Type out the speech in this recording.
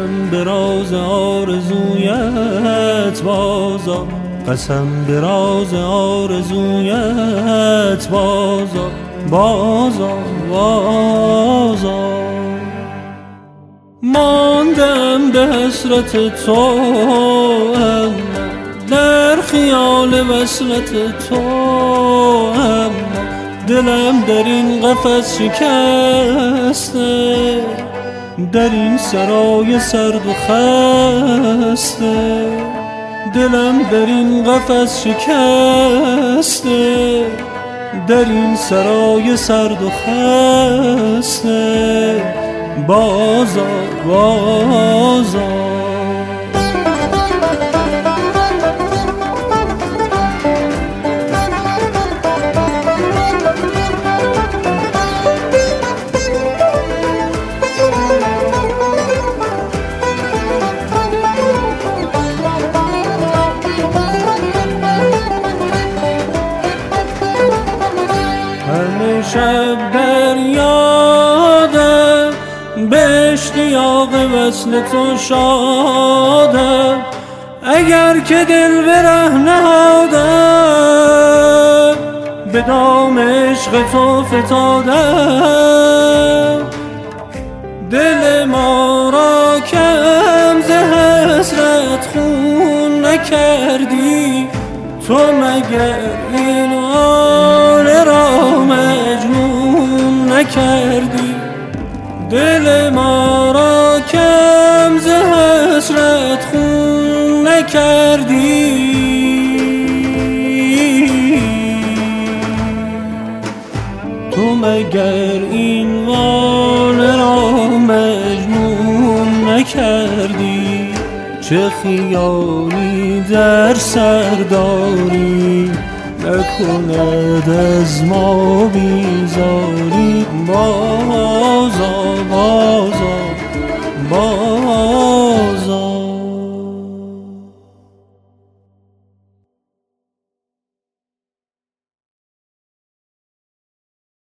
قسم به راز آرزویت بازا، قسم به راز آرزویت بازا، بازا بازا. ماندم به حسرت تو اما در خیال وصلت تو، اما دلم در این قفس شکسته، در این سرای سرد و خسته. دلم در این قفس شکسته، در این سرای سرد و خسته، بازا بازا. شب در یادم به اشتیاق وصل تو شادم، اگر که دل به ره نهادم به دام عشق تو فتادم. دل ما را کم ز حسرت خون نکردی تو، مگر این آن را مجنون نکردی. دل ما را کم ز حسرت خون نکردی، تو مگر این وان را مجنون نکردی. چه خیالی در سرداری نکند از ما بیزاری، بازا بازا.